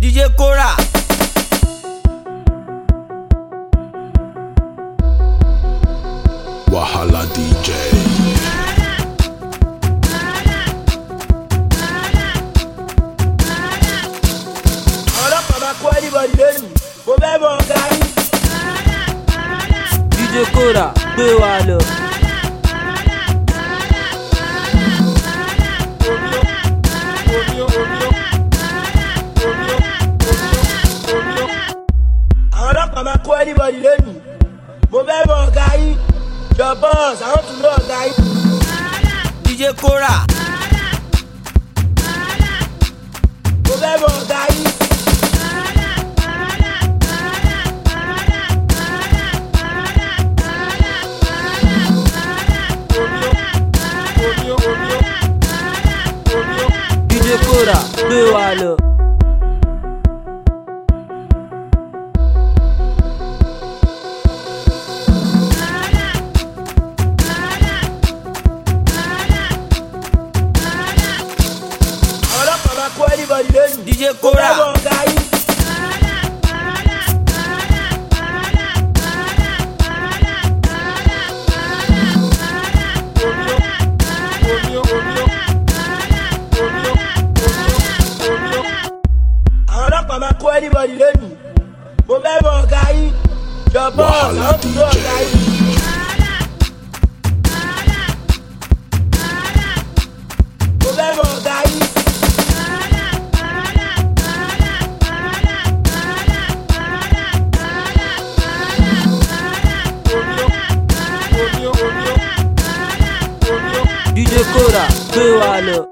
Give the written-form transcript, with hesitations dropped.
DJ Kora. Wahala DJ. DJ Kora, gbé wa lọ. Àwọn ọlọ́pàá máa kó anybody lẹ́nu. Mo fẹ́ mọ ọ̀gá yín. Your boss, I want to know ọ̀gá yín. DJ Kora. Mo fẹ́ mọ ọ̀gá yín. DJ Kora, gbé wa lọ. Àwọn ọlọ́pàá máa kó anybody lẹ́nu. DJ Mo Kora. fẹ́ mọ ọ̀gá yín. Àwọn ọlọ́pàá máa kó anybody lẹ́nu. Mo fẹ́ mọ ọ̀gá yín. Your boss, I Wahala want to know DJ. ọ̀gá yín. Mo fẹ́ mọ ọ̀gá yín. DJ Kora, gbé wa lọ.